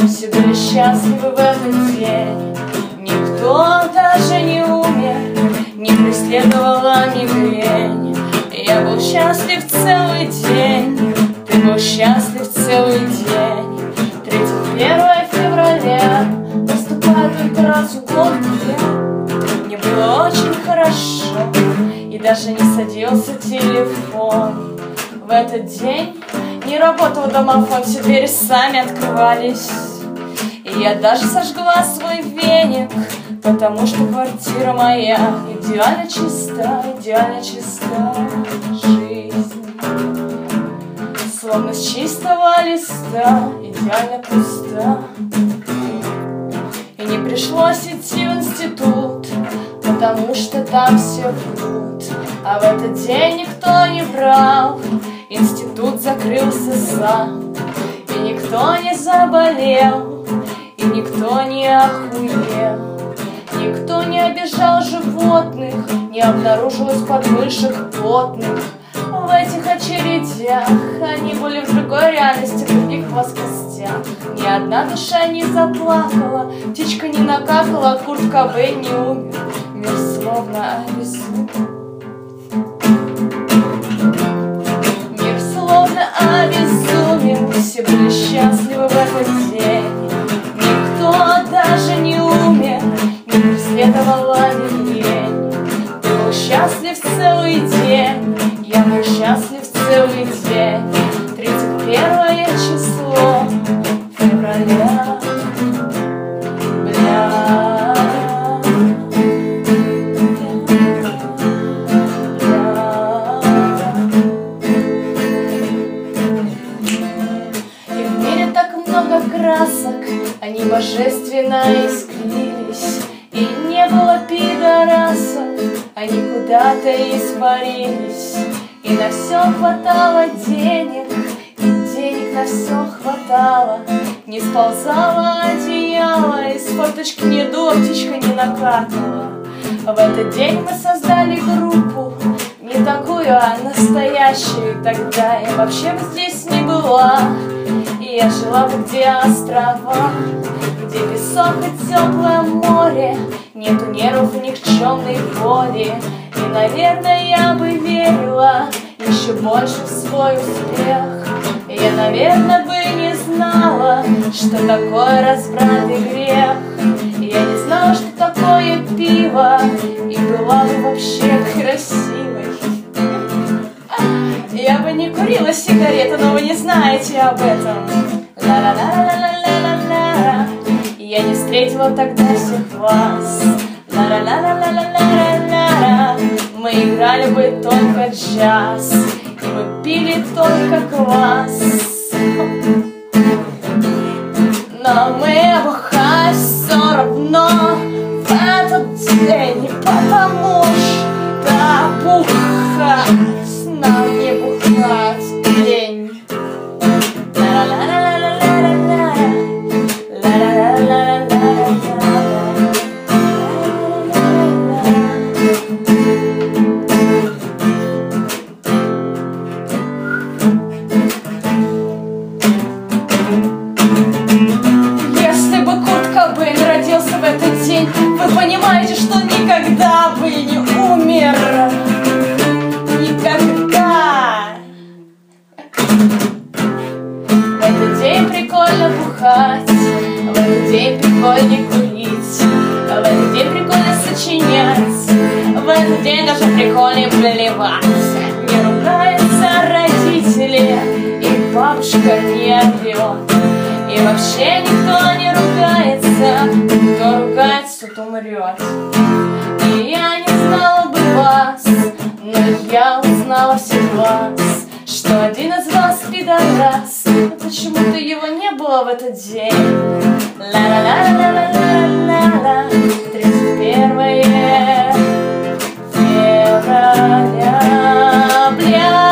все были счастливы в этот день. Никто даже не умер, не преследовала мигрень. Я был счастлив целый день, ты был счастлив целый день. 31 февраля наступает только раз в год. Мне было очень хорошо, и даже не садился телефон. В этот день не работал домофон, все двери сами открывались. И я даже сожгла свой веник, потому что квартира моя идеально чиста жизнь. Словно с чистого листа, идеально пуста. И не пришлось идти в институт, потому что там все врут. А в этот день никто не брал, институт закрылся сам. И никто не заболел, и никто не охуел. Никто не обижал животных, не обнаружилось подмышек плотных. В этих очередях они были в другой реальности, в других плоскостях. Ни одна душа не заплакала, птичка не накакала, Курт Кобейн не умер. Мир словно обезумел. Мир словно обезумел, все были счастливы в этот день. Никто даже не умер, не преследовала мигрень. Ты был счастлив целый день, я был счастлив целый день. 31 число февраля. И в мире так много красок, они божественно искрились. И не было пидорасов, они куда-то испарились. И на все хватало денег, и денег на все хватало. Не сползало одеяло, из форточки не дуло, птичка не накакала. В этот день мы создали группу, не такую, а настоящую. Тогда я вообще бы здесь не была, и я жила бы где острова, где песок и теплое море, нету нервов и никчемной воли. И, наверное, я бы верила еще больше в свой успех. Я, наверное, бы не знала, что такое разврат и грех. Я не знала, что такое пиво, и была бы вообще красивой. Я бы не курила сигареты, но вы не знаете об этом. Ла-ла-ла-ла-ла-ла-ла-ла. Я не встретила тогда всех вас. Ла-ла-ла-ла-ла-ла-ла-ла. Мы играли бы только джаз, и мы пили только квас. Но мы бухали все равно в этот день, потому что бухать нам не бухать лень. Если бы Курт Кобейн родился в этот день, вы понимаете, что никогда бы не умер. Никогда. В этот день прикольно бухать, в этот день прикольно курить, в этот день прикольно сочинять, в этот день даже прикольно плевать. Не ругаются родители, и бабушка не орет. И вообще никто не ругается, кто ругается, тот умрет. И я не знала бы вас, но я узнала всех вас, что один из вас пидорас, но почему-то его не было в этот день. Ла-ла-ла-ла-ла-ла-ла-ла. 31 февраля, бля.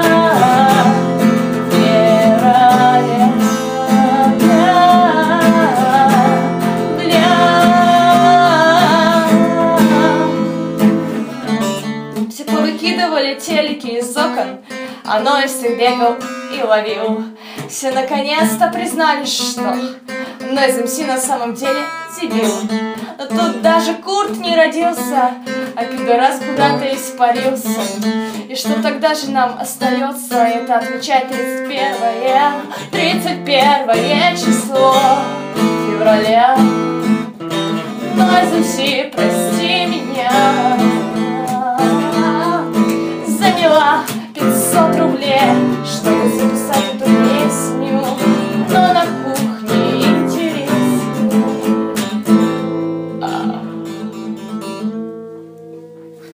Выкидывали телеки из окон, а Ной всех бегал и ловил. Все наконец-то признали, что Noise MC на самом деле дебил. Но тут даже Курт не родился, а пидорас куда-то испарился. И что тогда же нам остается? Это отмечать 31 число февраля. Noise MC, прости меня.